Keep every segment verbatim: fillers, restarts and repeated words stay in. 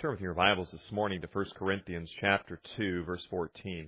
Turn with your Bibles this morning to First Corinthians chapter two, verse fourteen.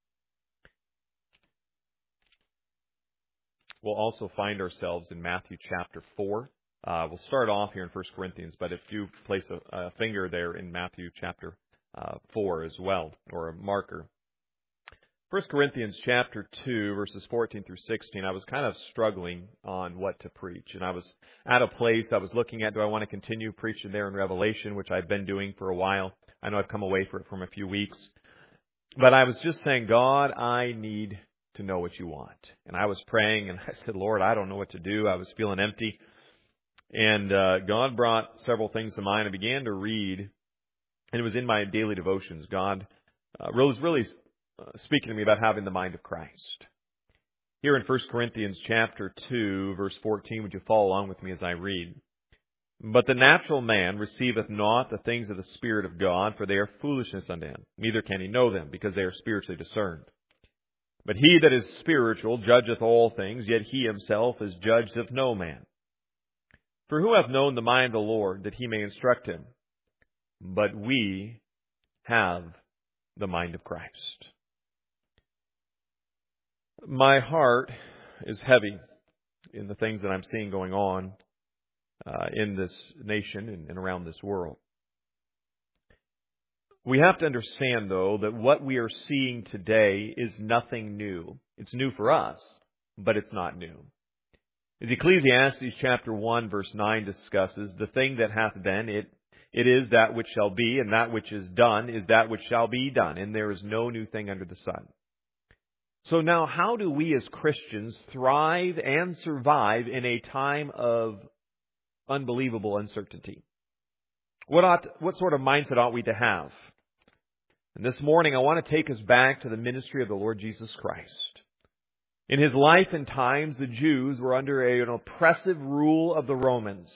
We'll also find ourselves in Matthew chapter four. Uh, we'll start off here in First Corinthians, but if you place a, a finger there in Matthew chapter uh, four as well, or a marker. First Corinthians chapter two, verses fourteen through sixteen, I was kind of struggling on what to preach. And I was at a place I was looking at, do I want to continue preaching there in Revelation, which I've been doing for a while. I know I've come away for it from a few weeks. But I was just saying, God, I need to know what you want. And I was praying, and I said, Lord, I don't know what to do. I was feeling empty. And uh, God brought several things to mind. I began to read, and it was in my daily devotions. God uh, was really uh, speaking to me about having the mind of Christ. Here in First Corinthians chapter two, verse fourteen, would you follow along with me as I read? But the natural man receiveth not the things of the Spirit of God, for they are foolishness unto him. Neither can he know them, because they are spiritually discerned. But he that is spiritual judgeth all things, yet he himself is judged of no man. For who hath known the mind of the Lord, that he may instruct him? But we have the mind of Christ. My heart is heavy in the things that I'm seeing going on uh, in this nation and, and around this world. We have to understand, though, that what we are seeing today is nothing new. It's new for us, but it's not new. As Ecclesiastes chapter one, verse nine discusses, the thing that hath been, it, it is that which shall be, and that which is done is that which shall be done, and there is no new thing under the sun. So now, how do we as Christians thrive and survive in a time of unbelievable uncertainty? What ought, what sort of mindset ought we to have? And this morning, I want to take us back to the ministry of the Lord Jesus Christ. In His life and times, the Jews were under a, an oppressive rule of the Romans,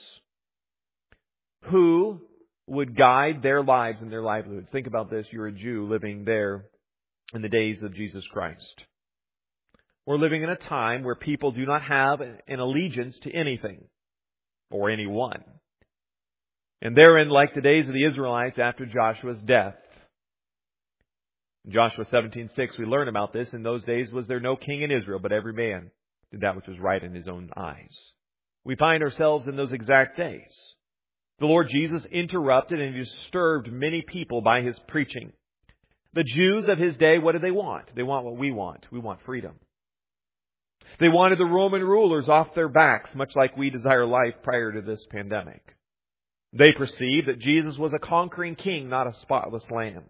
who would guide their lives and their livelihoods. Think about this. You're a Jew living there in the days of Jesus Christ. We're living in a time where people do not have an allegiance to anything or anyone. And therein, like the days of the Israelites after Joshua's death. In Joshua seventeen six, we learn about this. In those days was there no king in Israel, but every man did that which was right in his own eyes. We find ourselves in those exact days. The Lord Jesus interrupted and disturbed many people by His preaching. The Jews of His day, what do they want? They want what we want. We want freedom. They wanted the Roman rulers off their backs, much like we desire life prior to this pandemic. They perceived that Jesus was a conquering king, not a spotless lamb.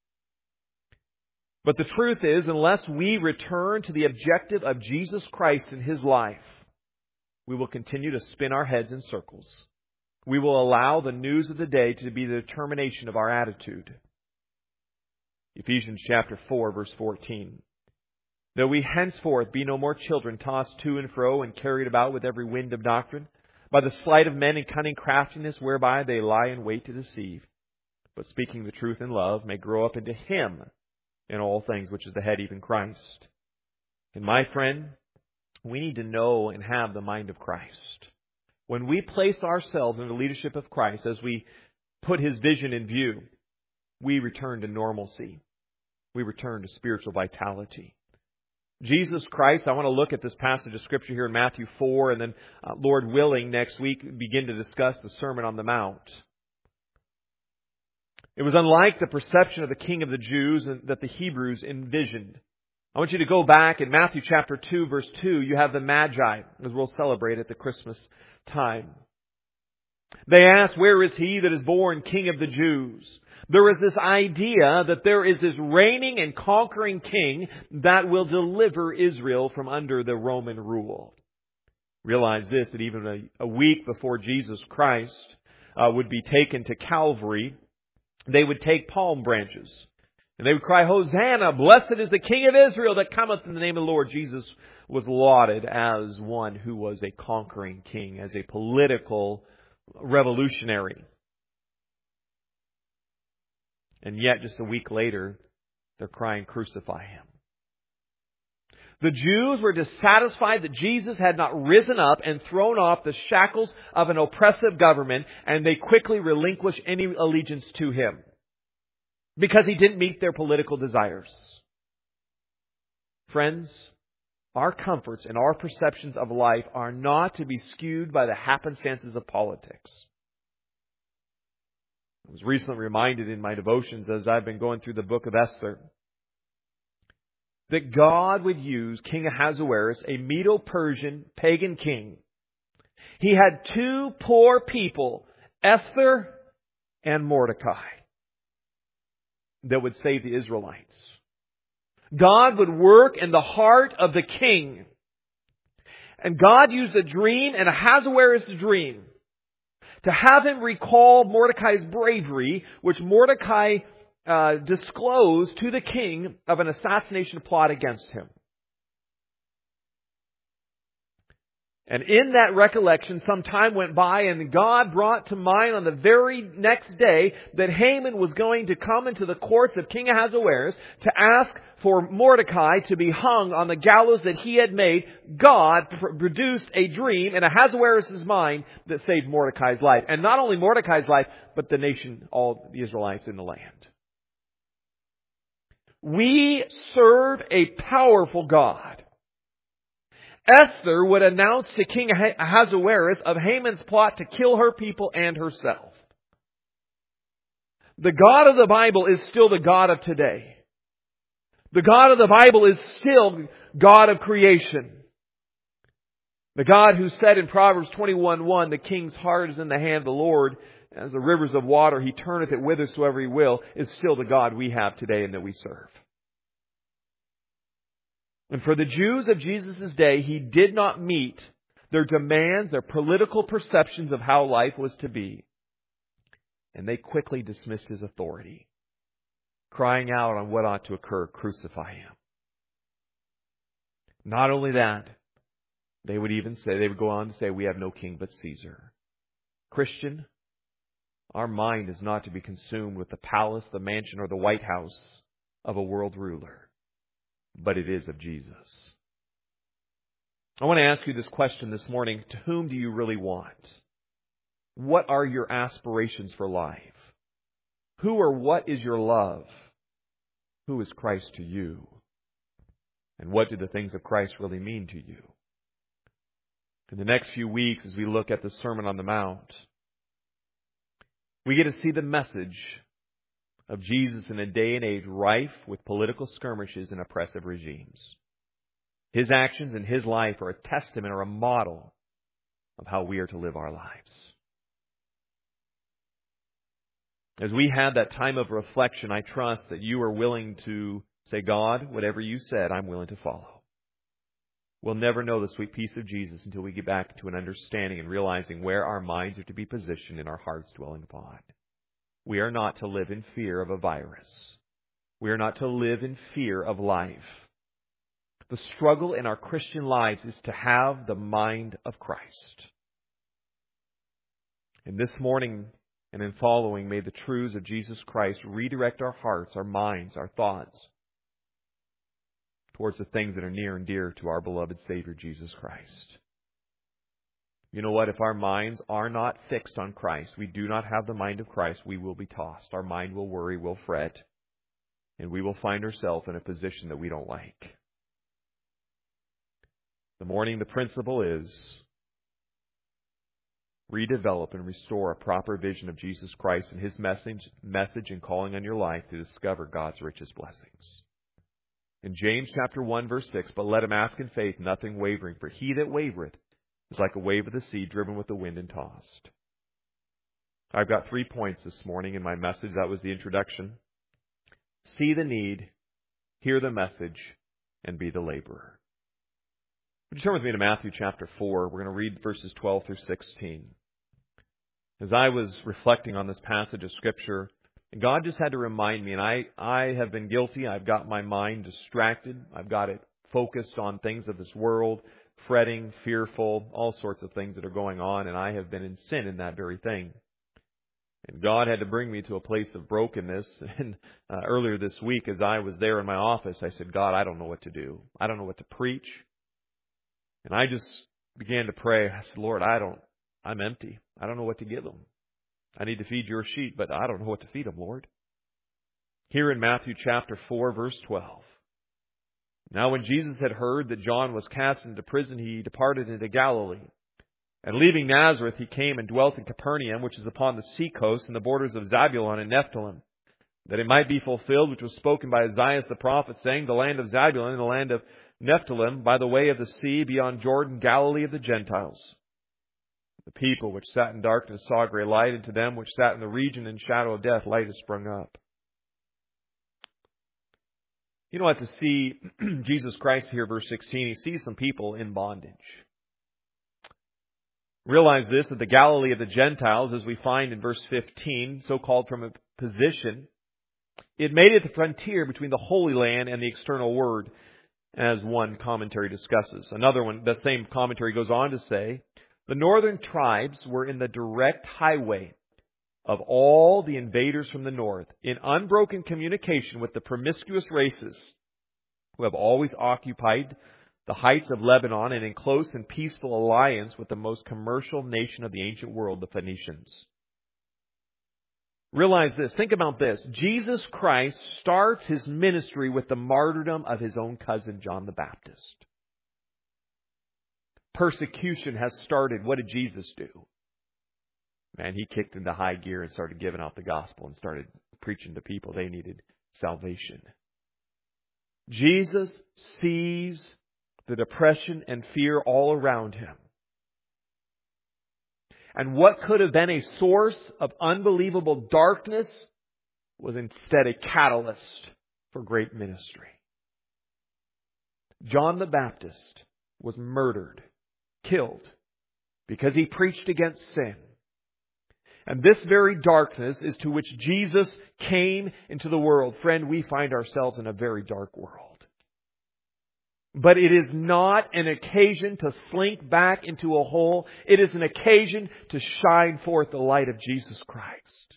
But the truth is, unless we return to the objective of Jesus Christ and His life, we will continue to spin our heads in circles. We will allow the news of the day to be the determination of our attitude. Ephesians chapter four, verse fourteen. Though we henceforth be no more children, tossed to and fro and carried about with every wind of doctrine, by the sleight of men and cunning craftiness whereby they lie in wait to deceive, but speaking the truth in love may grow up into Him in all things, which is the head, even Christ. And my friend, we need to know and have the mind of Christ. When we place ourselves in the leadership of Christ, as we put His vision in view, we return to normalcy. We return to spiritual vitality. Jesus Christ, I want to look at this passage of Scripture here in Matthew four, and then, uh, Lord willing, next week begin to discuss the Sermon on the Mount. It was unlike the perception of the King of the Jews that the Hebrews envisioned. I want you to go back in Matthew chapter two, verse two. You have the Magi, as we'll celebrate at the Christmas time. They ask, where is He that is born King of the Jews? There is this idea that there is this reigning and conquering king that will deliver Israel from under the Roman rule. Realize this, that even a, a week before Jesus Christ uh, would be taken to Calvary, they would take palm branches. And they would cry, Hosanna, blessed is the King of Israel that cometh in the name of the Lord. Jesus was lauded as one who was a conquering king, as a political revolutionary. And yet, just a week later, they're crying, crucify Him. The Jews were dissatisfied that Jesus had not risen up and thrown off the shackles of an oppressive government, and they quickly relinquished any allegiance to Him because He didn't meet their political desires. Friends, our comforts and our perceptions of life are not to be skewed by the happenstances of politics. I was recently reminded in my devotions as I've been going through the book of Esther that God would use King Ahasuerus, a Medo-Persian pagan king. He had two poor people, Esther and Mordecai, that would save the Israelites. God would work in the heart of the king. And God used a dream and Ahasuerus' dream to have him recall Mordecai's bravery, which Mordecai uh, disclosed to the king of an assassination plot against him. And in that recollection, some time went by, and God brought to mind on the very next day that Haman was going to come into the courts of King Ahasuerus to ask for Mordecai to be hung on the gallows that he had made. God produced a dream in Ahasuerus' mind that saved Mordecai's life. And not only Mordecai's life, but the nation, all the Israelites in the land. We serve a powerful God. Esther would announce to King Ahasuerus of Haman's plot to kill her people and herself. The God of the Bible is still the God of today. The God of the Bible is still God of creation. The God who said in Proverbs twenty-one one, the king's heart is in the hand of the Lord. As the rivers of water, He turneth it whithersoever He will, is still the God we have today and that we serve. And for the Jews of Jesus' day, He did not meet their demands, their political perceptions of how life was to be. And they quickly dismissed His authority, crying out on what ought to occur, crucify Him. Not only that, they would even say, they would go on to say, we have no king but Caesar. Christian, our mind is not to be consumed with the palace, the mansion, or the White House of a world ruler, but it is of Jesus. I want to ask you this question this morning. To whom do you really want? What are your aspirations for life? Who or what is your love? Who is Christ to you? And what do the things of Christ really mean to you? In the next few weeks, as we look at the Sermon on the Mount, we get to see the message of Jesus in a day and age rife with political skirmishes and oppressive regimes. His actions and His life are a testament or a model of how we are to live our lives. As we have that time of reflection, I trust that you are willing to say, God, whatever You said, I'm willing to follow. We'll never know the sweet peace of Jesus until we get back to an understanding and realizing where our minds are to be positioned and our hearts dwelling upon. We are not to live in fear of a virus. We are not to live in fear of life. The struggle in our Christian lives is to have the mind of Christ. And this morning and in following, may the truths of Jesus Christ redirect our hearts, our minds, our thoughts towards the things that are near and dear to our beloved Savior, Jesus Christ. You know what? If our minds are not fixed on Christ, we do not have the mind of Christ, we will be tossed. Our mind will worry, will fret, and we will find ourselves in a position that we don't like. The morning, the principle is redevelop and restore a proper vision of Jesus Christ and His message, message and calling on your life to discover God's richest blessings. In James chapter one, verse six, but let him ask in faith, nothing wavering, for he that wavereth is like a wave of the sea, driven with the wind and tossed. I've got three points this morning in my message. That was the introduction. See the need, hear the message, and be the laborer. Would you turn with me to Matthew chapter four? We're going to read verses twelve through sixteen. As I was reflecting on this passage of Scripture, God just had to remind me, and I, I have been guilty. I've got my mind distracted. I've got it focused on things of this world, fretting, fearful, all sorts of things that are going on, and I have been in sin in that very thing. And God had to bring me to a place of brokenness. And uh, earlier this week, as I was there in my office, I said, God, I don't know what to do. I don't know what to preach. And I just began to pray. I said, Lord, I don't, I'm empty. I don't know what to give them. I need to feed your sheep, but I don't know what to feed them, Lord. Here in Matthew chapter four, verse twelve. Now when Jesus had heard that John was cast into prison, he departed into Galilee. And leaving Nazareth, he came and dwelt in Capernaum, which is upon the seacoast, in the borders of Zabulon and Nephthalim, that it might be fulfilled, which was spoken by Isaiah the prophet, saying, the land of Zabulon and the land of Nephthalim, by the way of the sea, beyond Jordan, Galilee of the Gentiles. The people which sat in darkness saw a great light, and to them which sat in the region and shadow of death, light has sprung up. You know what, to see Jesus Christ here, verse sixteen, he sees some people in bondage. Realize this, that the Galilee of the Gentiles, as we find in verse fifteen, so called from a position, it made it the frontier between the Holy Land and the external Word, as one commentary discusses. Another one, the same commentary goes on to say, the northern tribes were in the direct highway of all the invaders from the north, in unbroken communication with the promiscuous races who have always occupied the heights of Lebanon, and in close and peaceful alliance with the most commercial nation of the ancient world, the Phoenicians. Realize this. Think about this. Jesus Christ starts His ministry with the martyrdom of His own cousin, John the Baptist. Persecution has started. What did Jesus do? Man, He kicked into high gear and started giving out the gospel and started preaching to people they needed salvation. Jesus sees the depression and fear all around Him. And what could have been a source of unbelievable darkness was instead a catalyst for great ministry. John the Baptist was murdered, killed, because he preached against sin. And this very darkness is to which Jesus came into the world. Friend, we find ourselves in a very dark world. But it is not an occasion to slink back into a hole. It is an occasion to shine forth the light of Jesus Christ.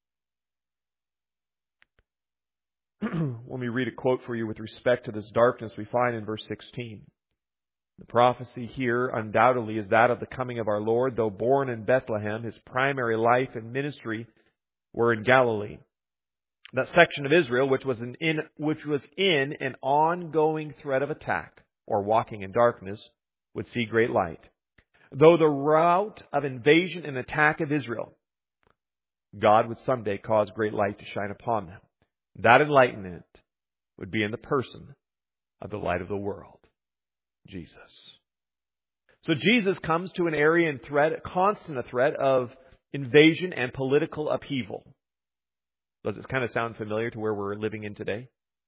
Let me read a quote for you with respect to this darkness we find in verse sixteen. The prophecy here undoubtedly is that of the coming of our Lord. Though born in Bethlehem, His primary life and ministry were in Galilee. That section of Israel, which was in, in which was in an ongoing threat of attack, or walking in darkness, would see great light. Though the route of invasion and attack of Israel, God would someday cause great light to shine upon them. That enlightenment would be in the person of the light of the world, Jesus. So Jesus comes to an area in threat, constant a threat of invasion and political upheaval. Does it kind of sound familiar to where we're living in today?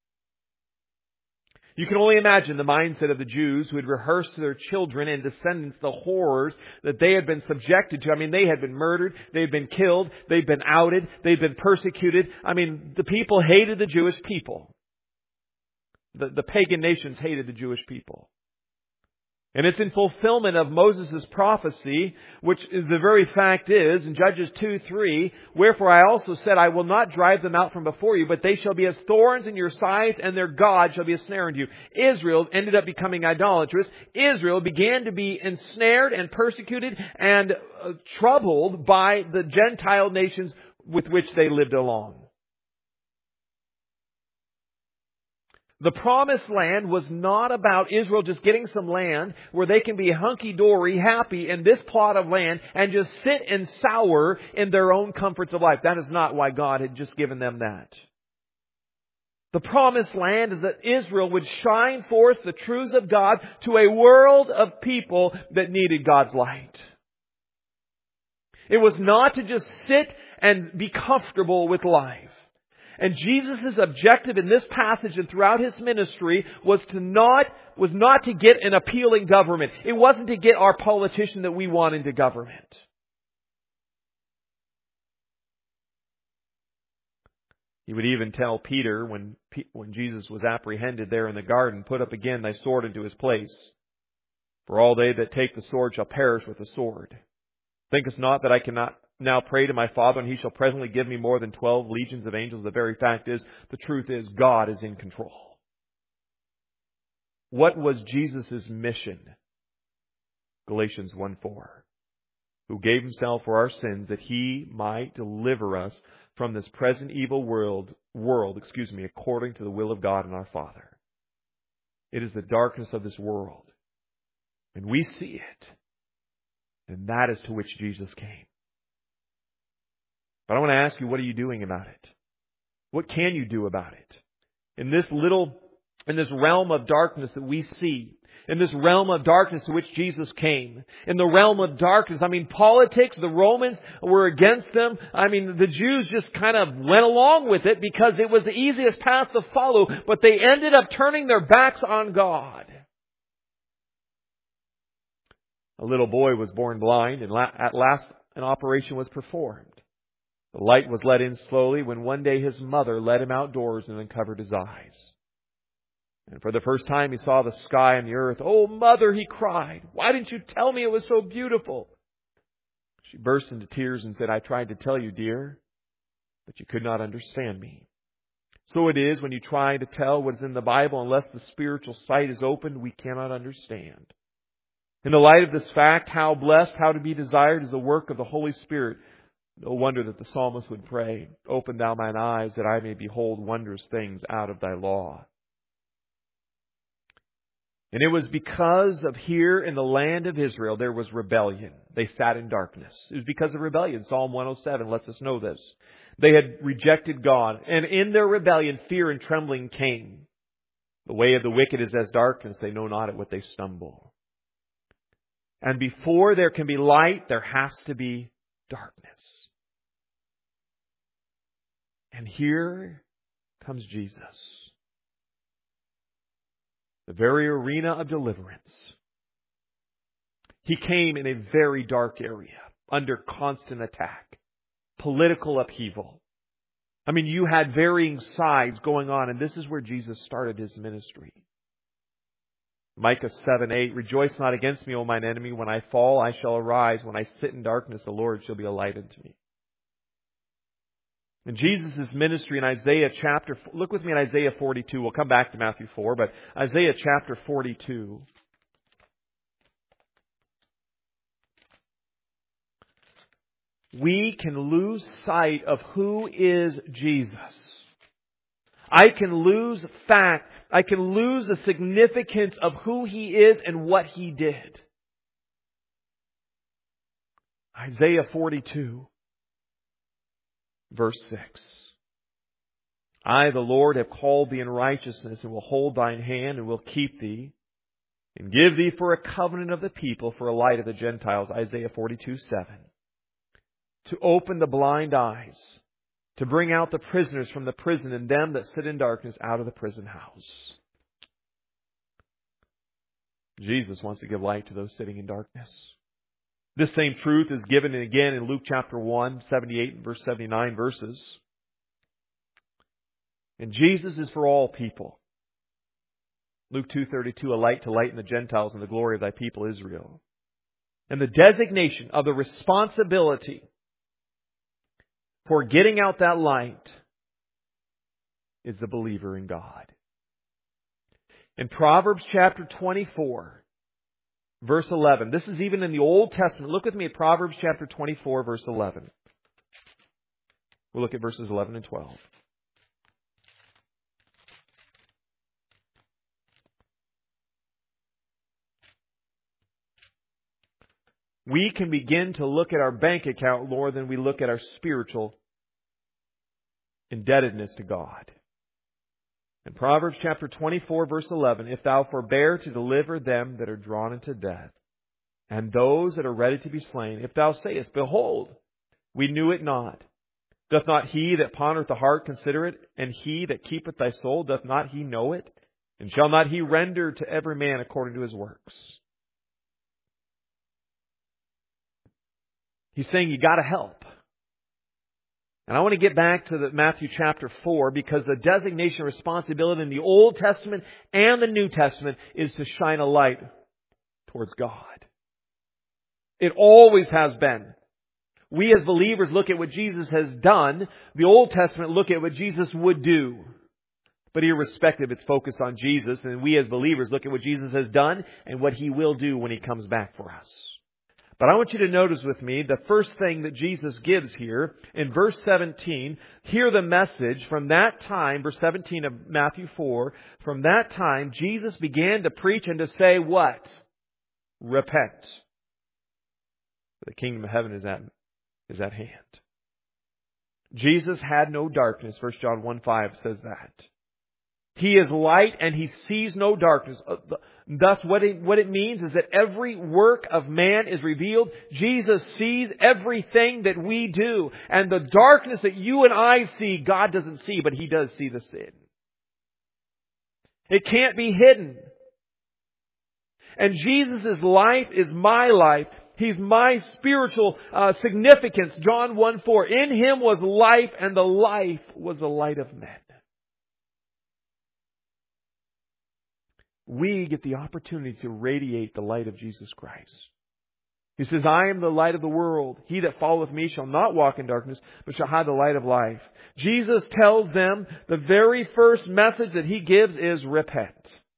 You can only imagine the mindset of the Jews who had rehearsed to their children and descendants the horrors that they had been subjected to. I mean, they had been murdered, they had been killed, they'd been outed, they'd been persecuted. I mean, the people hated the Jewish people. The, the pagan nations hated the Jewish people. And it's in fulfillment of Moses' prophecy, which the very fact is, in Judges two three, wherefore I also said, I will not drive them out from before you, but they shall be as thorns in your sides, and their God shall be a snare unto you. Israel ended up becoming idolatrous. Israel began to be ensnared and persecuted and uh, troubled by the Gentile nations with which they lived along. The promised land was not about Israel just getting some land where they can be hunky-dory, happy in this plot of land and just sit and sour in their own comforts of life. That is not why God had just given them that. The promised land is that Israel would shine forth the truths of God to a world of people that needed God's light. It was not to just sit and be comfortable with life. And Jesus' objective in this passage and throughout His ministry was to not, was not to get an appealing government. It wasn't to get our politician that we want into government. He would even tell Peter when, when Jesus was apprehended there in the garden, put up again thy sword into his place. For all they that take the sword shall perish with the sword. Thinkest not that I cannot now pray to my Father, and He shall presently give me more than twelve legions of angels. The very fact is, the truth is, God is in control. What was Jesus' mission? Galatians one four. Who gave Himself for our sins, that He might deliver us from this present evil world, world, excuse me, according to the will of God and our Father. It is the darkness of this world. And we see it. And that is to which Jesus came. But I want to ask you, what are you doing about it? What can you do about it? In this little, in this realm of darkness that we see, in this realm of darkness to which Jesus came, in the realm of darkness, I mean, politics, the Romans were against them. I mean, the Jews just kind of went along with it because it was the easiest path to follow, but they ended up turning their backs on God. A little boy was born blind, and at last an operation was performed. The light was let in slowly when one day his mother led him outdoors and uncovered his eyes. And for the first time he saw the sky and the earth. "Oh, Mother," he cried, "why didn't you tell me it was so beautiful?" She burst into tears and said, "I tried to tell you, dear, but you could not understand me." So it is when you try to tell what is in the Bible, unless the spiritual sight is opened, we cannot understand. In the light of this fact, how blessed, how to be desired is the work of the Holy Spirit. No wonder that the psalmist would pray, "Open thou mine eyes, that I may behold wondrous things out of thy law." And it was because of here in the land of Israel there was rebellion. They sat in darkness. It was because of rebellion. Psalm one oh seven lets us know this. They had rejected God, and in their rebellion fear and trembling came. The way of the wicked is as darkness. They know not at what they stumble. And before there can be light, there has to be darkness. And here comes Jesus. The very arena of deliverance. He came in a very dark area, under constant attack, political upheaval. I mean, you had varying sides going on, and this is where Jesus started His ministry. Micah seven eight, "Rejoice not against me, O mine enemy. When I fall, I shall arise. When I sit in darkness, the Lord shall be a light unto me." In Jesus' ministry in Isaiah chapter, look with me in Isaiah forty-two. We'll come back to Matthew four, but Isaiah chapter forty-two. We can lose sight of who is Jesus. I can lose fact. I can lose the significance of who He is and what He did. Isaiah forty-two. Verse six. "I, the Lord, have called thee in righteousness, and will hold thine hand, and will keep thee, and give thee for a covenant of the people, for a light of the Gentiles." Isaiah forty-two seven. "To open the blind eyes, to bring out the prisoners from the prison, and them that sit in darkness out of the prison house." Jesus wants to give light to those sitting in darkness. This same truth is given again in Luke chapter one, seventy-eight and verse seventy-nine verses. And Jesus is for all people. Luke two thirty-two, "A light to lighten the Gentiles and the glory of thy people Israel." And the designation of the responsibility for getting out that light is the believer in God. In Proverbs chapter twenty-four, verse eleven. This is even in the Old Testament. Look with me at Proverbs chapter twenty-four, verse eleven. We'll look at verses eleven and twelve. We can begin to look at our bank account more than we look at our spiritual indebtedness to God. In Proverbs chapter twenty-four, verse eleven, "If thou forbear to deliver them that are drawn into death, and those that are ready to be slain, if thou sayest, Behold, we knew it not, doth not he that pondereth the heart consider it? And he that keepeth thy soul, doth not he know it? And shall not he render to every man according to his works?" He's saying you got to help. And I want to get back to the Matthew chapter four, because the designation of responsibility in the Old Testament and the New Testament is to shine a light towards God. It always has been. We as believers look at what Jesus has done. The Old Testament look at what Jesus would do. But irrespective, it's focused on Jesus. And we as believers look at what Jesus has done and what He will do when He comes back for us. But I want you to notice with me the first thing that Jesus gives here in verse seventeen. Hear the message from that time, verse seventeen of Matthew four. From that time, Jesus began to preach and to say what? Repent. The kingdom of heaven is at, is at hand. Jesus had no darkness. First John one five says that. He is light and He sees no darkness. Thus, what it, what it means is that every work of man is revealed. Jesus sees everything that we do. And the darkness that you and I see, God doesn't see, but He does see the sin. It can't be hidden. And Jesus' life is my life. He's my spiritual uh, significance. John one four. In Him was life, and the life was the light of men. We get the opportunity to radiate the light of Jesus Christ. He says, I am the light of the world. He that followeth me shall not walk in darkness, but shall have the light of life. Jesus tells them the very first message that He gives is repent.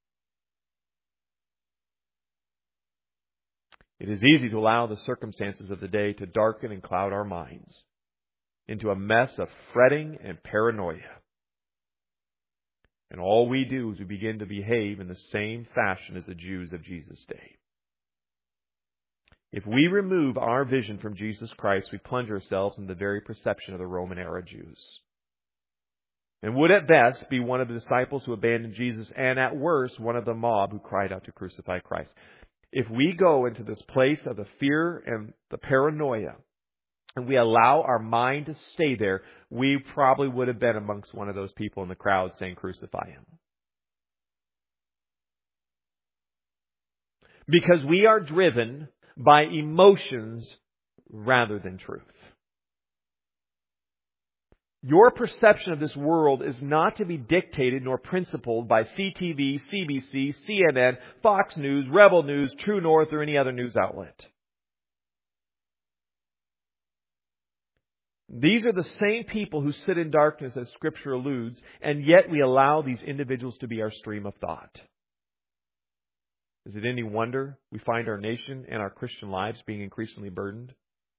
It is easy to allow the circumstances of the day to darken and cloud our minds into a mess of fretting and paranoia. And all we do is we begin to behave in the same fashion as the Jews of Jesus' day. If we remove our vision from Jesus Christ, we plunge ourselves in the very perception of the Roman era Jews. And would at best be one of the disciples who abandoned Jesus, and at worst, one of the mob who cried out to crucify Christ. If we go into this place of the fear and the paranoia, and we allow our mind to stay there, we probably would have been amongst one of those people in the crowd saying, crucify Him. Because we are driven by emotions rather than truth. Your perception of this world is not to be dictated nor principled by C T V, C B C, C N N, Fox News, Rebel News, True North, or any other news outlet. These are the same people who sit in darkness, as Scripture alludes, and yet we allow these individuals to be our stream of thought. Is it any wonder we find our nation and our Christian lives being increasingly burdened?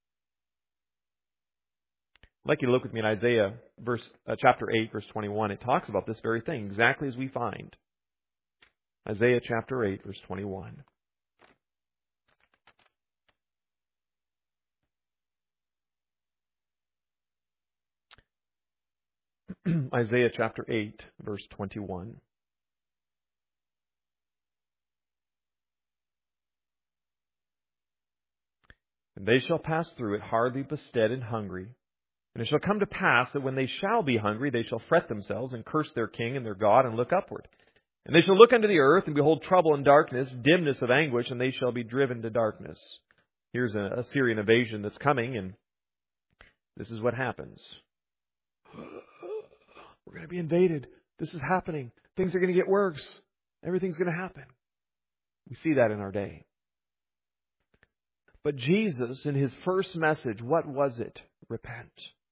I'd like you to look with me in Isaiah verse, uh, chapter eight, verse twenty-one. It talks about this very thing, exactly as we find. Isaiah chapter eight, verse twenty-one. Isaiah chapter eight, verse twenty-one. And they shall pass through it hardly bestead and hungry. And it shall come to pass that when they shall be hungry, they shall fret themselves and curse their king and their God and look upward. And they shall look unto the earth and behold trouble and darkness, dimness of anguish, and they shall be driven to darkness. Here's a Assyrian invasion that's coming, and this is what happens. We're going to be invaded. This is happening. Things are going to get worse. Everything's going to happen. We see that in our day. But Jesus, in His first message, what was it? Repent.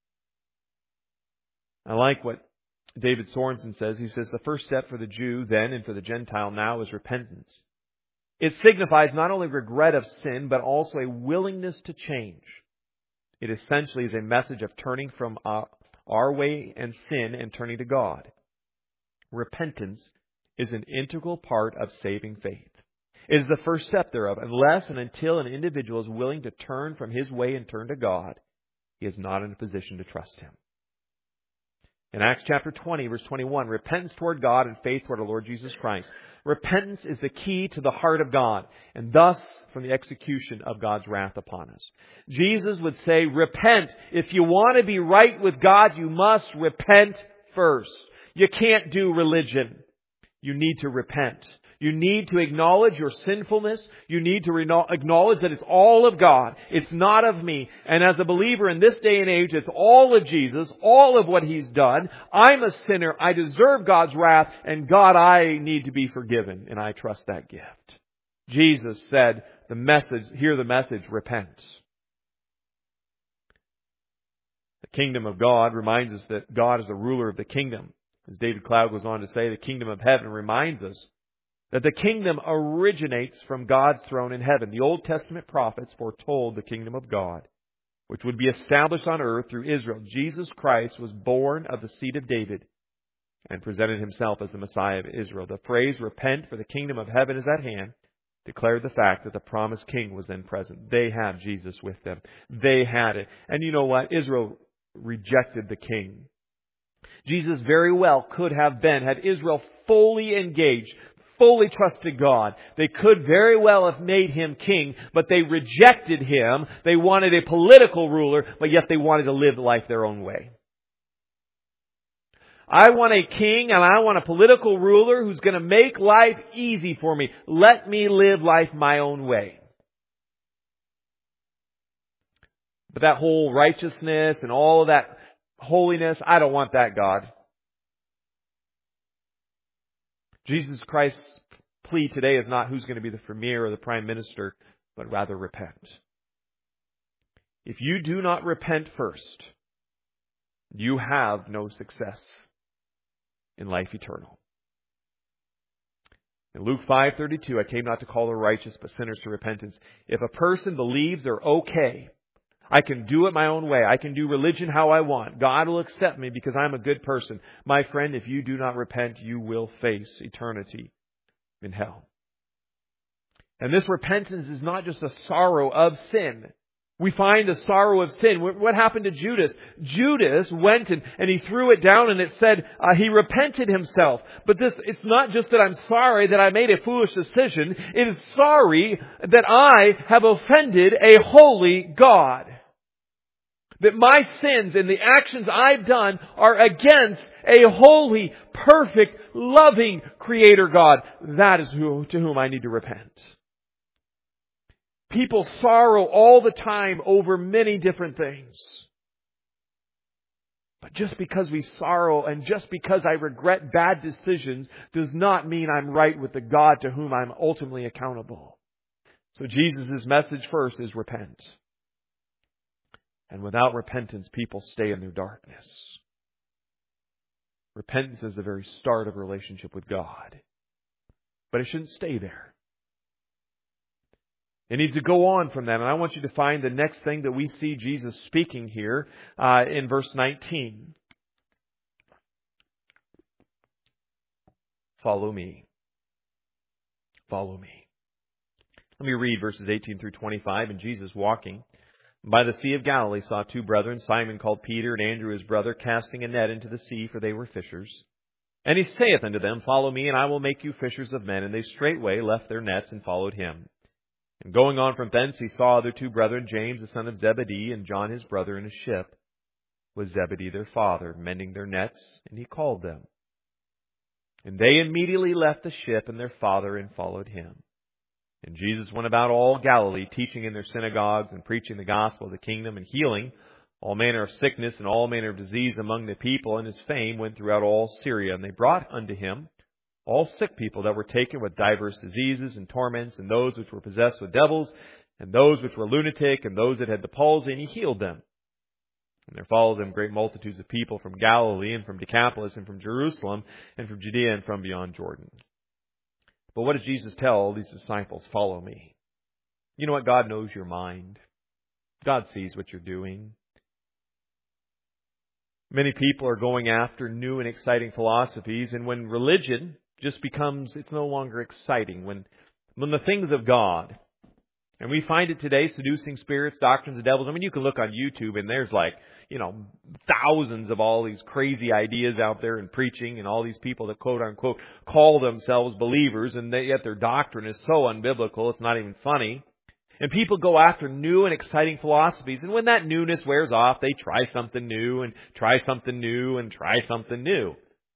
I like what David Sorensen says. He says the first step for the Jew then and for the Gentile now is repentance. It signifies not only regret of sin, but also a willingness to change. It essentially is a message of turning from our, our way and sin and turning to God. Repentance is an integral part of saving faith. It is the first step thereof. Unless and until an individual is willing to turn from his way and turn to God, he is not in a position to trust Him. In Acts chapter twenty, verse twenty-one, repentance toward God and faith toward our Lord Jesus Christ. Repentance is the key to the heart of God, and thus from the execution of God's wrath upon us. Jesus would say, repent. If you want to be right with God, you must repent first. You can't do religion. You need to repent. You need to acknowledge your sinfulness. You need to acknowledge that it's all of God. It's not of me. And as a believer in this day and age, it's all of Jesus, all of what He's done. I'm a sinner. I deserve God's wrath. And God, I need to be forgiven. And I trust that gift. Jesus said, the message, hear the message, repent. kingdom of God reminds us that God is the ruler of the kingdom. As David Cloud goes on to say, the kingdom of heaven reminds us that the kingdom originates from God's throne in heaven. The Old Testament prophets foretold the kingdom of God, which would be established on earth through Israel. Jesus Christ was born of the seed of David and presented himself as the Messiah of Israel. The phrase, repent for the kingdom of heaven is at hand, declared the fact that the promised king was then present. They had Jesus with them. They had it. And you know what? Israel rejected the king. Jesus very well could have been, had Israel fully engaged, fully trusted God, they could very well have made him king, but they rejected him. They wanted a political ruler, but yet they wanted to live life their own way. I want a king and I want a political ruler who's going to make life easy for me. Let me live life my own way. But that whole righteousness and all of that holiness, I don't want that, God. Jesus Christ's plea today is not who's going to be the premier or the prime minister, but rather repent. If you do not repent first, you have no success in life eternal. In Luke five thirty-two, I came not to call the righteous, but sinners to repentance. If a person believes they're okay, I can do it my own way. I can do religion how I want. God will accept me because I'm a good person. My friend, if you do not repent, you will face eternity in hell. And this repentance is not just a sorrow of sin. We find the sorrow of sin. What happened to Judas? Judas went and, and he threw it down, and it said uh, he repented himself. But this, it's not just that I'm sorry that I made a foolish decision. It is sorry that I have offended a holy God. That my sins and the actions I've done are against a holy, perfect, loving Creator God. That is who, to whom I need to repent. People sorrow all the time over many different things. But just because we sorrow and just because I regret bad decisions does not mean I'm right with the God to whom I'm ultimately accountable. So Jesus' message first is repent. And without repentance, people stay in their darkness. Repentance is the very start of a relationship with God. But it shouldn't stay there. It needs to go on from that. And I want you to find the next thing that we see Jesus speaking here uh, in verse nineteen. Follow me. Follow me. Let me read verses eighteen through twenty-five. And Jesus, walking by the Sea of Galilee, saw two brethren, Simon called Peter and Andrew his brother, casting a net into the sea, for they were fishers. And he saith unto them, Follow me, and I will make you fishers of men. And they straightway left their nets and followed him. And going on from thence, he saw other two brethren, James the son of Zebedee, and John his brother, in a ship with Zebedee their father, mending their nets, and he called them. And they immediately left the ship and their father, and followed him. And Jesus went about all Galilee, teaching in their synagogues, and preaching the gospel of the kingdom, and healing all manner of sickness and all manner of disease among the people. And his fame went throughout all Syria. And they brought unto him all sick people that were taken with divers diseases and torments, and those which were possessed with devils, and those which were lunatic, and those that had the palsy, and he healed them. And there followed them great multitudes of people from Galilee, and from Decapolis, and from Jerusalem, and from Judea, and from beyond Jordan. But what does Jesus tell all these disciples? Follow me. You know what? God knows your mind. God sees what you're doing. Many people are going after new and exciting philosophies, and when religion just becomes, it's no longer exciting. When, when the things of God, and we find it today, seducing spirits, doctrines of devils. I mean, you can look on YouTube and there's like, you know, thousands of all these crazy ideas out there and preaching, and all these people that quote unquote call themselves believers, and they, yet their doctrine is so unbiblical, it's not even funny. And people go after new and exciting philosophies, and when that newness wears off, they try something new and try something new and try something new.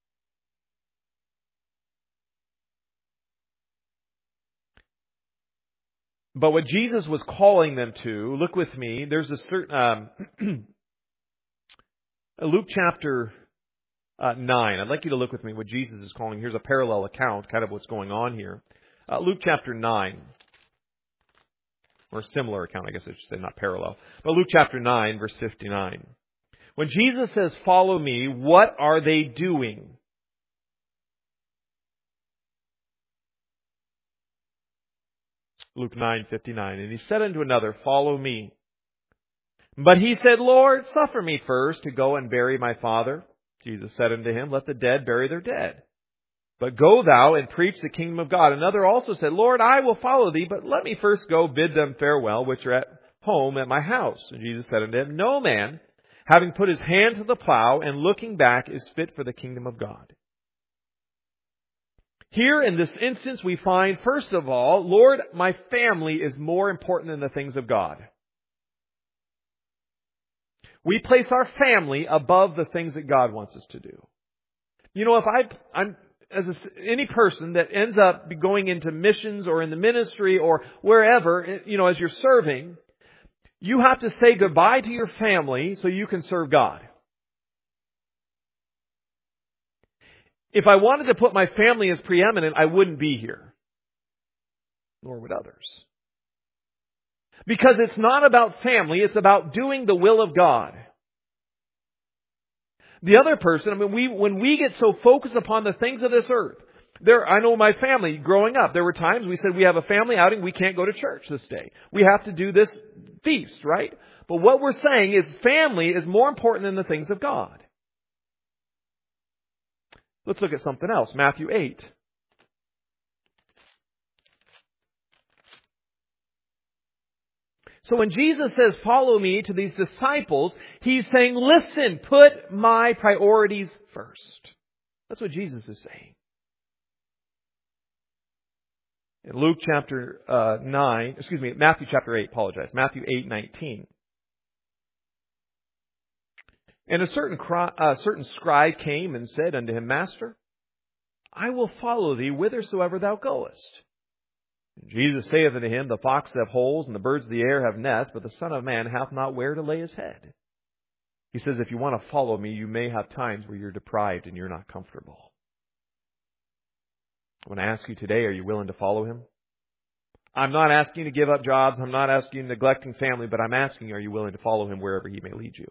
But what Jesus was calling them to, look with me, there's a certain, um, Luke chapter uh, nine. I'd like you to look with me what Jesus is calling. Here's a parallel account, kind of what's going on here. Uh, Luke chapter nine. Or a similar account, I guess I should say, not parallel. But Luke chapter nine, verse fifty-nine. When Jesus says, follow me, what are they doing? Luke nine fifty-nine. And he said unto another, follow me. But he said, Lord, suffer me first to go and bury my father. Jesus said unto him, let the dead bury their dead. But go thou and preach the kingdom of God. Another also said, Lord, I will follow thee, but let me first go bid them farewell, which are at home at my house. And Jesus said unto him, no man, having put his hand to the plow and looking back, is fit for the kingdom of God. Here in this instance we find, first of all, Lord, my family is more important than the things of God. We place our family above the things that God wants us to do. You know, if I, I'm, as a, any person that ends up going into missions or in the ministry or wherever, you know, as you're serving, you have to say goodbye to your family so you can serve God. If I wanted to put my family as preeminent, I wouldn't be here. Nor would others. Because it's not about family, it's about doing the will of God. The other person, I mean, we, when we get so focused upon the things of this earth, there, I know my family growing up, there were times we said we have a family outing, we can't go to church this day. We have to do this feast, right? But what we're saying is family is more important than the things of God. Let's look at something else. Matthew eight. So when Jesus says, follow me to these disciples, He's saying, listen, put my priorities first. That's what Jesus is saying. In Luke chapter uh, nine, excuse me, Matthew chapter eight, apologize. Matthew eight nineteen. And a certain, cri- uh, certain scribe came and said unto him, Master, I will follow thee whithersoever thou goest. And Jesus saith unto him, the foxes have holes, and the birds of the air have nests, but the Son of Man hath not where to lay his head. He says, if you want to follow me, you may have times where you're deprived and you're not comfortable. I want to ask you today, are you willing to follow Him? I'm not asking you to give up jobs. I'm not asking you neglecting family, but I'm asking you, are you willing to follow Him wherever He may lead you?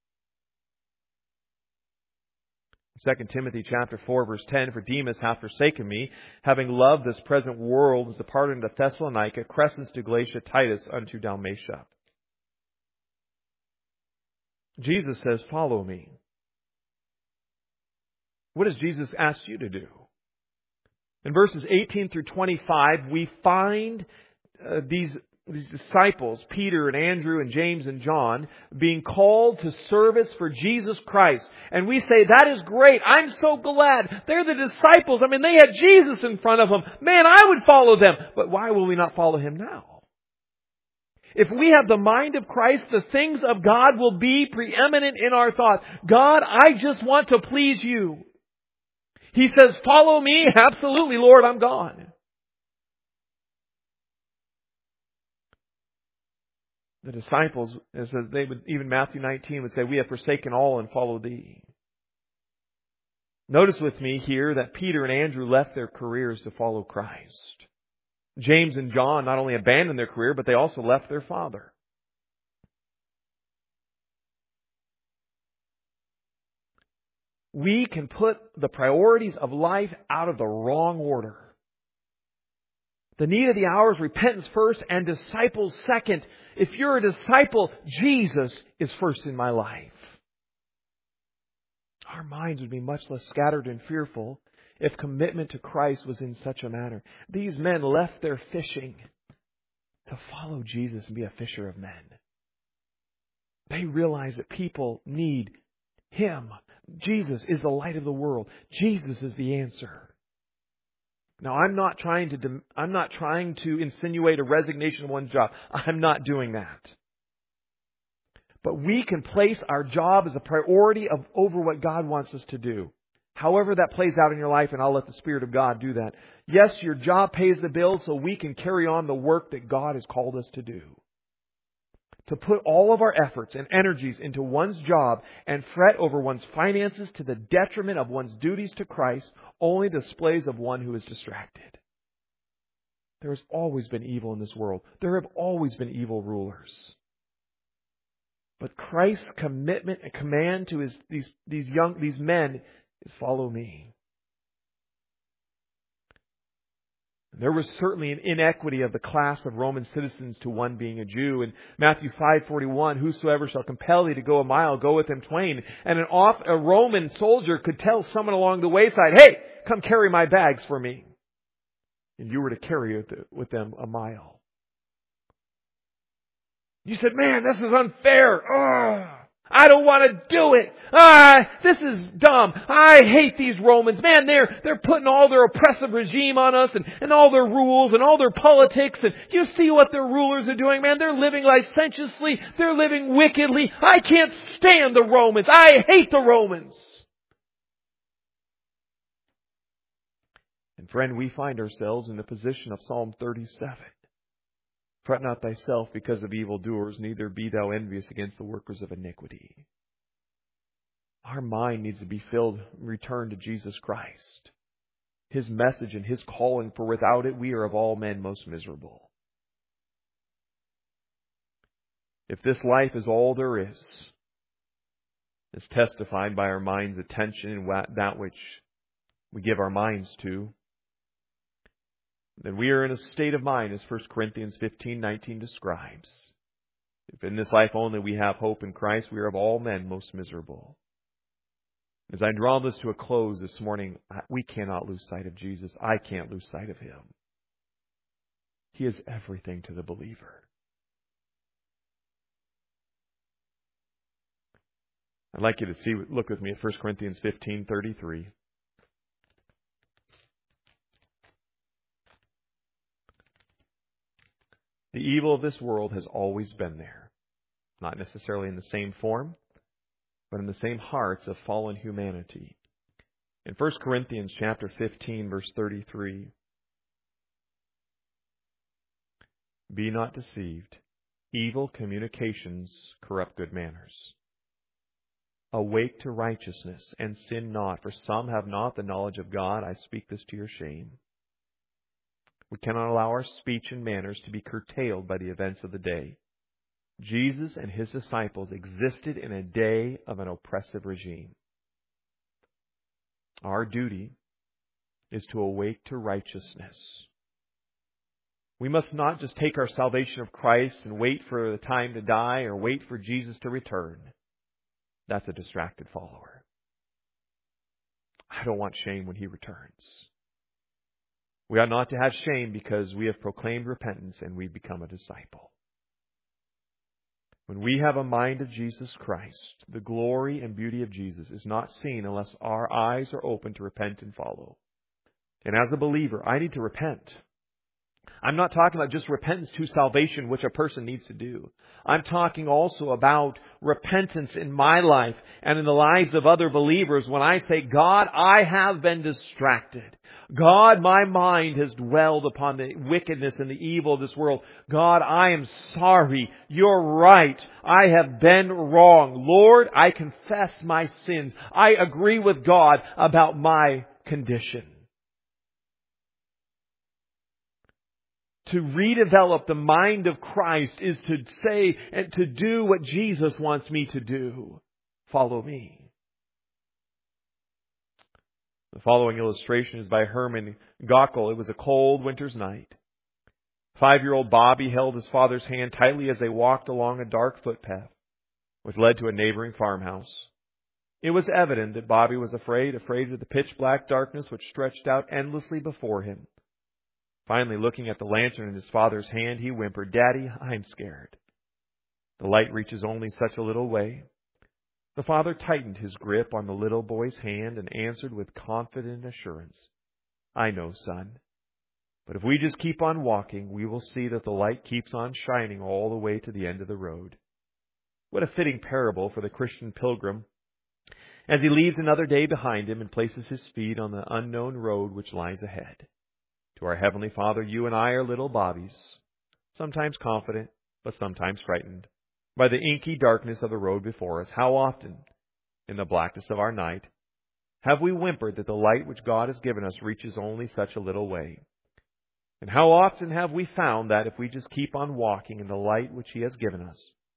Second Timothy chapter four, verse ten, for Demas hath forsaken me, having loved this present world, is departed unto Thessalonica, Crescens to Galatia, Titus unto Dalmatia. Jesus says, follow me. What has Jesus asked you to do? In verses eighteen through twenty-five, we find uh, these These disciples, Peter and Andrew and James and John, being called to service for Jesus Christ. And we say, that is great. I'm so glad. They're the disciples. I mean, they had Jesus in front of them. Man, I would follow them. But why will we not follow Him now? If we have the mind of Christ, the things of God will be preeminent in our thoughts. God, I just want to please You. He says, follow me. Absolutely, Lord, I'm gone. The disciples, as they would, even Matthew nineteen would say, we have forsaken all and followed Thee. Notice with me here that Peter and Andrew left their careers to follow Christ. James and John not only abandoned their career, but they also left their father. We can put the priorities of life out of the wrong order. The need of the hour is repentance first and disciples second. If you're a disciple, Jesus is first in my life. Our minds would be much less scattered and fearful if commitment to Christ was in such a manner. These men left their fishing to follow Jesus and be a fisher of men. They realize that people need Him. Jesus is the light of the world. Jesus is the answer. Now, I'm not trying to I'm not trying to insinuate a resignation of one's job. I'm not doing that. But we can place our job as a priority of over what God wants us to do. However that plays out in your life, and I'll let the Spirit of God do that. Yes, your job pays the bills so we can carry on the work that God has called us to do. To put all of our efforts and energies into one's job and fret over one's finances to the detriment of one's duties to Christ only displays of one who is distracted. There has always been evil in this world. There have always been evil rulers. But Christ's commitment and command to his these these young these men is follow me. There was certainly an inequity of the class of Roman citizens to one being a Jew. In Matthew five forty-one, whosoever shall compel thee to go a mile, go with him twain. And an off, a Roman soldier could tell someone along the wayside, hey, come carry my bags for me. And you were to carry with them a mile. You said, man, this is unfair. Oh, I don't want to do it. Ah, this is dumb. I hate these Romans. Man, they're, they're putting all their oppressive regime on us and, and all their rules and all their politics. And you see what their rulers are doing, man. They're living licentiously. They're living wickedly. I can't stand the Romans. I hate the Romans. And friend, we find ourselves in the position of Psalm thirty-seven. Fret not thyself because of evildoers, neither be thou envious against the workers of iniquity. Our mind needs to be filled and returned to Jesus Christ, His message and His calling, for without it we are of all men most miserable. If this life is all there is, as testified by our mind's attention and that which we give our minds to, then we are in a state of mind, as First Corinthians fifteen nineteen describes. If in this life only we have hope in Christ, we are of all men most miserable. As I draw this to a close this morning, we cannot lose sight of Jesus. I can't lose sight of Him. He is everything to the believer. I'd like you to see, look with me at First Corinthians fifteen thirty-three. The evil of this world has always been there. Not necessarily in the same form, but in the same hearts of fallen humanity. In First Corinthians chapter fifteen, verse thirty-three, be not deceived. Evil communications corrupt good manners. Awake to righteousness and sin not, for some have not the knowledge of God. I speak this to your shame. We cannot allow our speech and manners to be curtailed by the events of the day. Jesus and His disciples existed in a day of an oppressive regime. Our duty is to awake to righteousness. We must not just take our salvation of Christ and wait for the time to die or wait for Jesus to return. That's a distracted follower. I don't want shame when He returns. We ought not to have shame because we have proclaimed repentance and we become a disciple. When we have a mind of Jesus Christ, the glory and beauty of Jesus is not seen unless our eyes are open to repent and follow. And as a believer, I need to repent. I'm not talking about just repentance to salvation, which a person needs to do. I'm talking also about repentance in my life and in the lives of other believers when I say, God, I have been distracted. God, my mind has dwelled upon the wickedness and the evil of this world. God, I am sorry. You're right. I have been wrong. Lord, I confess my sins. I agree with God about my condition. To redevelop the mind of Christ is to say and to do what Jesus wants me to do. Follow me. The following illustration is by Herman Gockel. It was a cold winter's night. Five-year-old Bobby held his father's hand tightly as they walked along a dark footpath, which led to a neighboring farmhouse. It was evident that Bobby was afraid, afraid of the pitch-black darkness which stretched out endlessly before him. Finally, looking at the lantern in his father's hand, he whimpered, Daddy, I'm scared. The light reaches only such a little way. The father tightened his grip on the little boy's hand and answered with confident assurance, I know, son. But if we just keep on walking, we will see that the light keeps on shining all the way to the end of the road. What a fitting parable for the Christian pilgrim as he leaves another day behind him and places his feet on the unknown road which lies ahead. To our Heavenly Father, you and I are little Bobbies, sometimes confident, but sometimes frightened by the inky darkness of the road before us. How often, in the blackness of our night, have we whimpered that the light which God has given us reaches only such a little way? And how often have we found that if we just keep on walking in the light which He has given us,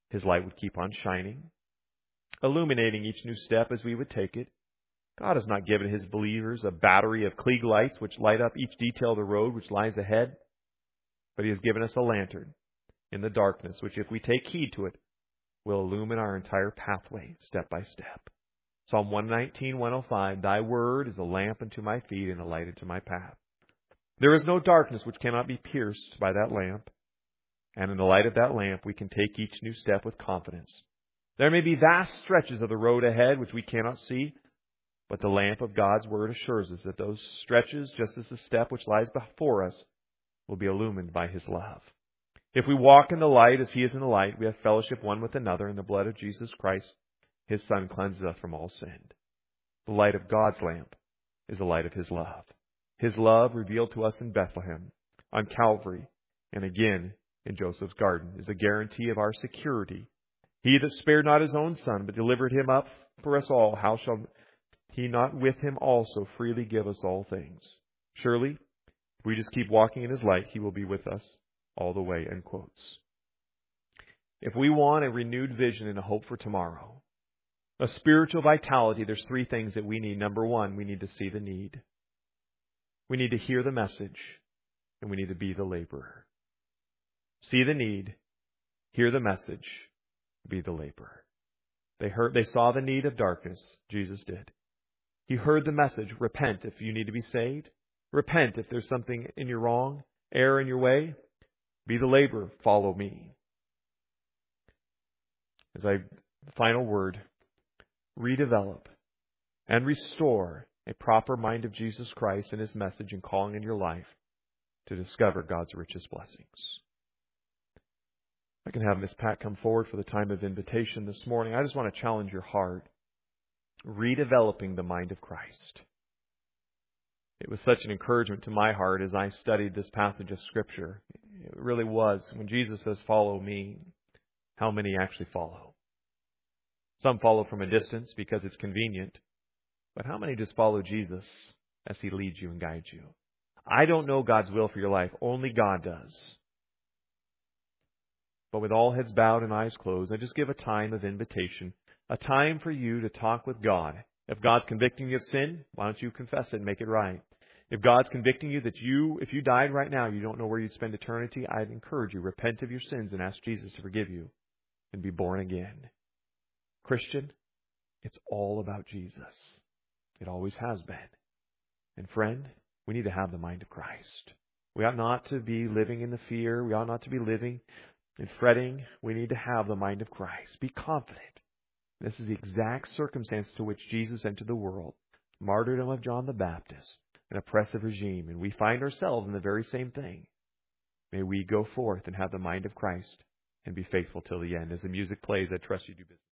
His light would keep on shining, illuminating each new step as we would take it. God has not given His believers a battery of Klieg lights which light up each detail of the road which lies ahead, but He has given us a lantern in the darkness, which if we take heed to it, will illumine our entire pathway step by step. Psalm one nineteen, one oh five, Thy word is a lamp unto my feet and a light unto my path. There is no darkness which cannot be pierced by that lamp, and in the light of that lamp we can take each new step with confidence. There may be vast stretches of the road ahead which we cannot see, but the lamp of God's Word assures us that those stretches, just as the step which lies before us, will be illumined by His love. If we walk in the light as He is in the light, we have fellowship one with another, and the blood of Jesus Christ, His Son, cleanses us from all sin. The light of God's lamp is the light of His love. His love, revealed to us in Bethlehem, on Calvary, and again in Joseph's garden, is a guarantee of our security. He that spared not His own Son, but delivered Him up for us all, how shall He not with Him also freely give us all things? Surely, if we just keep walking in His light, He will be with us all the way, end quotes. If we want a renewed vision and a hope for tomorrow, a spiritual vitality, there's three things that we need. Number one, we need to see the need. We need to hear the message, and we need to be the laborer. See the need, hear the message, be the laborer. They heard, they saw the need of darkness. Jesus did. He heard the message, repent if you need to be saved. Repent if there's something in your wrong, error in your way. Be the laborer, follow me. As I, final word, redevelop and restore a proper mind of Jesus Christ and His message and calling in your life to discover God's richest blessings. I can have Miss Pat come forward for the time of invitation this morning. I just want to challenge your heart. Redeveloping the mind of Christ. It was such an encouragement to my heart as I studied this passage of Scripture. It really was. When Jesus says, follow me, how many actually follow? Some follow from a distance because it's convenient. But how many just follow Jesus as He leads you and guides you? I don't know God's will for your life. Only God does. But with all heads bowed and eyes closed, I just give a time of invitation. A time for you to talk with God. If God's convicting you of sin, why don't you confess it and make it right? If God's convicting you that you, if you died right now, you don't know where you'd spend eternity, I'd encourage you, repent of your sins and ask Jesus to forgive you and be born again. Christian, it's all about Jesus. It always has been. And friend, we need to have the mind of Christ. We ought not to be living in the fear. We ought not to be living in fretting. We need to have the mind of Christ. Be confident. This is the exact circumstance to which Jesus entered the world. Martyrdom of John the Baptist, an oppressive regime, and we find ourselves in the very same thing. May we go forth and have the mind of Christ and be faithful till the end. As the music plays, I trust you do business.